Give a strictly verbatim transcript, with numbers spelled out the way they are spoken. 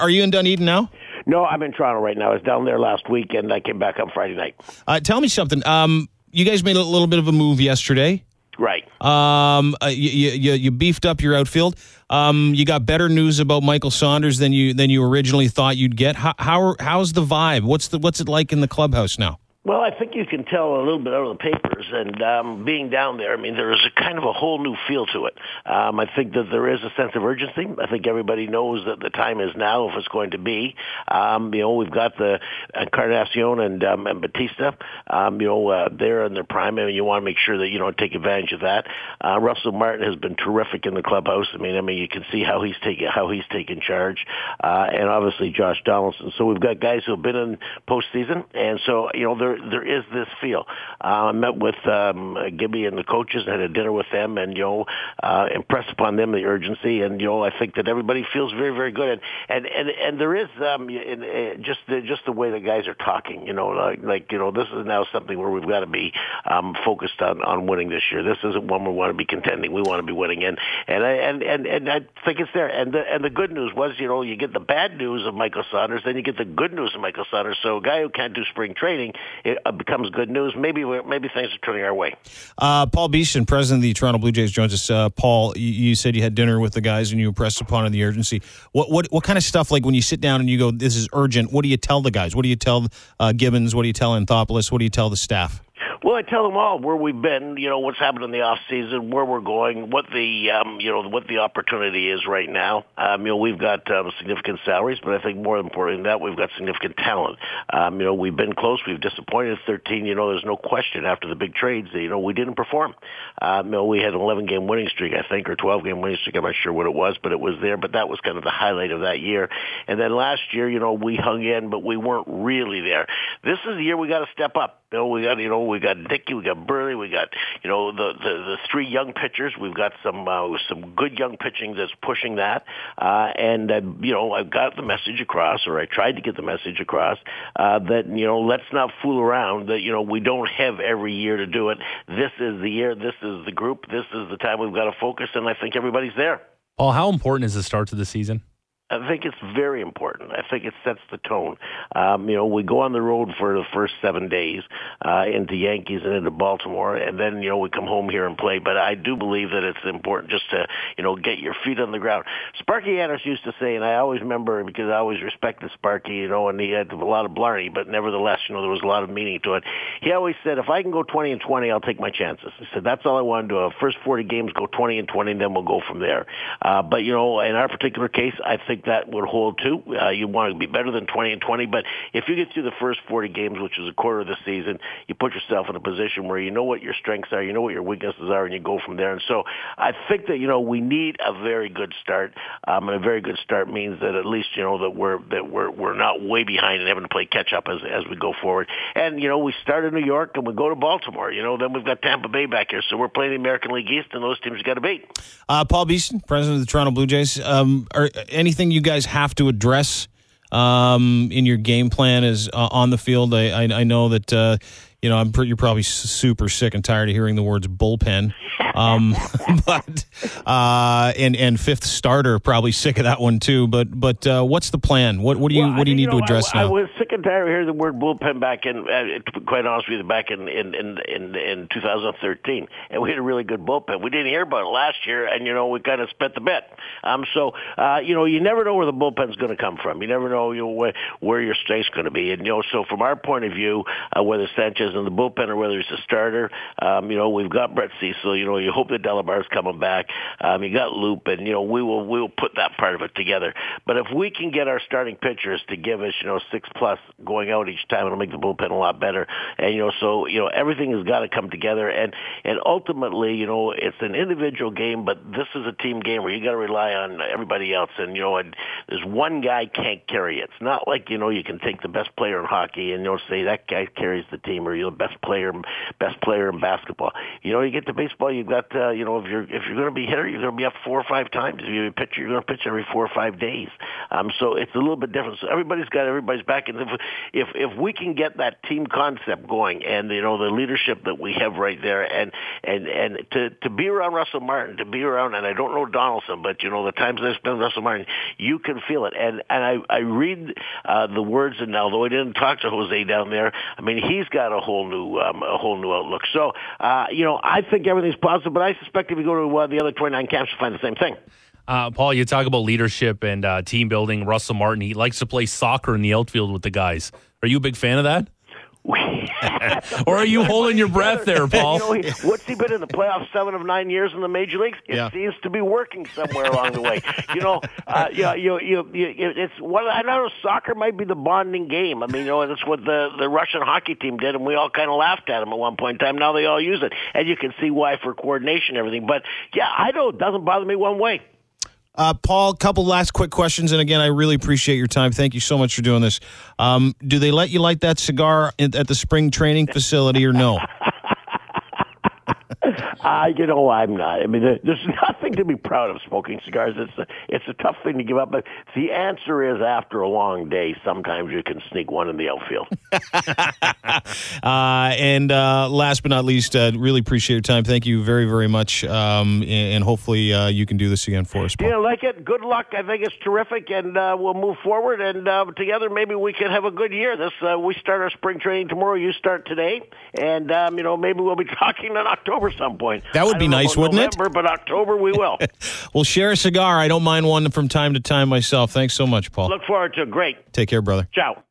are you in Dunedin now? No, I'm in Toronto right now. I was down there last week, and I came back on Friday night. Uh, tell me something. Um, you guys made a little bit of a move yesterday. Right. Um, uh, you, you you beefed up your outfield. Um, you got better news about Michael Saunders than you than you originally thought you'd get. How, how how's the vibe? What's the what's it like in the clubhouse now? Well, I think you can tell a little bit out of the papers, and um, being down there, I mean, there is a kind of a whole new feel to it. Um, I think that there is a sense of urgency. I think everybody knows that the time is now if it's going to be. Um, you know, we've got the Encarnacion and, um, and Batista, um, you know, uh, they're in their prime, and you want to make sure that you don't take advantage of that. Uh, Russell Martin has been terrific in the clubhouse. I mean, I mean, you can see how he's taking how he's taken charge, uh, and obviously Josh Donaldson. So we've got guys who have been in postseason, and so you know they're there is this feel. Uh, I met with um, Gibby and the coaches, had a dinner with them, and you know, uh, impressed upon them the urgency, and you know, I think that everybody feels very, very good, and and and, and there is um, in, in, just the, just the way the guys are talking. You know, like, like you know, this is now something where we've got to be um, focused on, on winning this year. This isn't one we want to be contending. We want to be winning, and and I, and, and and I think it's there. And the and the good news was, you know, you get the bad news of Michael Saunders, then you get the good news of Michael Saunders. So a guy who can't do spring training, it becomes good news. Maybe we're, maybe things are turning our way. Uh, Paul Beeston, president of the Toronto Blue Jays, joins us. Uh, Paul, you, you said you had dinner with the guys and you impressed upon the urgency. What what what kind of stuff, like when you sit down and you go, this is urgent, what do you tell the guys? What do you tell uh, Gibbons? What do you tell Anthopoulos? What do you tell the staff? Well, I tell them all where we've been, you know, what's happened in the off season, where we're going, what the, um, you know, what the opportunity is right now. Um, you know, we've got um, significant salaries, but I think more important than that, we've got significant talent. Um, you know, we've been close, we've disappointed thirteen. You know, there's no question after the big trades, you know, we didn't perform. Um, you know, we had an eleven game winning streak, I think, or twelve game winning streak. I'm not sure what it was, but it was there. But that was kind of the highlight of that year. And then last year, you know, we hung in, but we weren't really there. This is the year we got to step up. You know, we got, you know, we got Dickey, we got Burley, we got, you know, the, the, the three young pitchers. We've got some, uh, some good young pitching that's pushing that. Uh, and, uh, you know, I've got the message across, or I tried to get the message across, uh, that, you know, let's not fool around, that, you know, we don't have every year to do it. This is the year, this is the group, this is the time we've got to focus, and I think everybody's there. Paul, how important is the start to the season? I think it's very important. I think it sets the tone. Um, you know, we go on the road for the first seven days uh, into Yankees and into Baltimore, and then, you know, we come home here and play. But I do believe that it's important just to, you know, get your feet on the ground. Sparky Anderson used to say, and I always remember because I always respected Sparky, you know, and he had a lot of blarney, but nevertheless, you know, there was a lot of meaning to it. He always said, if I can go twenty and twenty, I'll take my chances. He said, that's all I want to do. First forty games, go twenty and twenty, and then we'll go from there. Uh, but, you know, in our particular case, I think that would hold too. Uh, you want to be better than twenty and twenty, but if you get through the first forty games, which is a quarter of the season, you put yourself in a position where you know what your strengths are, you know what your weaknesses are, and you go from there. And so I think that, you know, we need a very good start. Um, and a very good start means that at least, you know, that we're that we're we're not way behind and having to play catch up as as we go forward. And, you know, we start in New York and we go to Baltimore. You know, then we've got Tampa Bay back here, so we're playing the American League East, and those teams you got to beat. Uh, Paul Beeston, president of the Toronto Blue Jays. Um, are anything you guys have to address um, in your game plan is uh, on the field? I, I, I know that uh, you know I'm pre- you're probably super sick and tired of hearing the words bullpen, um, but uh, and and fifth starter, probably sick of that one too. But but uh, what's the plan? What what do you well, what do you need you know, to address I, now? I was sick and tired of hearing the word bullpen back in, uh, to be quite honest with you, back in in in in, in two thousand thirteen, and we had a really good bullpen. We didn't hear about it last year, and you know we kind of spent the bet. Um, so uh, you know you never know where the bullpen's going to come from. You never know, you know where, where your strength's going to be, and you know so from our point of view, uh, whether Sanchez in the bullpen or whether he's a starter, um, you know we've got Brett Cecil. You know you hope that Delabar's coming back. Um, you got Loop, and you know we will we will put that part of it together. But if we can get our starting pitchers to give us you know six plus going out each time, it'll make the bullpen a lot better. And you know so you know everything has got to come together. And and ultimately you know it's an individual game, but this is a team game where you got to rely on everybody else. And you know and there's one guy can't carry it. It's not like you know you can take the best player in hockey and you know say that guy carries the team, or you're the best player best player in basketball. You know you get to baseball, you've got that uh, you know if you're if you're going to be hitter, you're going to be up four or five times. If you're a pitcher, you're going to pitch every four or five days. Um, so it's a little bit different. So everybody's got everybody's back, and if if if we can get that team concept going, and you know the leadership that we have right there, and and and to to be around Russell Martin, to be around, and I don't know Donaldson, but you know the times I spent with Russell Martin, you can feel it. And and I I read uh, the words, and although I didn't talk to Jose down there, I mean he's got a whole new um, a whole new outlook. So uh, you know I think everything's positive, but I suspect if you go to uh, the other twenty-nine camps, you'll find the same thing. Uh, Paul, you talk about leadership and uh, team building. Russell Martin, he likes to play soccer in the outfield with the guys. Are you a big fan of that? Or are you holding your breath there, Paul? You know, he, what's he been in the playoffs seven of nine years in the major leagues? It yeah. seems to be working somewhere along the way. You know, uh, you, you, you, you, it's what I know. Soccer might be the bonding game. I mean, you know, that's what the the Russian hockey team did, and we all kind of laughed at them at one point in time. Now they all use it, and you can see why for coordination and everything. But yeah, I don't. It doesn't bother me one way. Uh, Paul, couple last quick questions, and again, I really appreciate your time. Thank you so much for doing this. Um, do they let you light that cigar at the spring training facility or no? Uh, you know, I'm not. I mean, there's nothing to be proud of smoking cigars. It's a, it's a tough thing to give up. But the answer is, after a long day, sometimes you can sneak one in the outfield. uh, and uh, last but not least, uh, really appreciate your time. Thank you very, very much. Um, and hopefully uh, you can do this again for us, Paul. Yeah, like it. Good luck. I think it's terrific, and uh, we'll move forward. And uh, together, maybe we can have a good year. This uh, we start our spring training tomorrow. You start today, and um, you know, maybe we'll be talking in October some point. That would be nice, wouldn't November, it? But October we will. We'll share a cigar. I don't mind one from time to time myself. Thanks so much, Paul. Look forward to it. Great. Take care, brother. Ciao.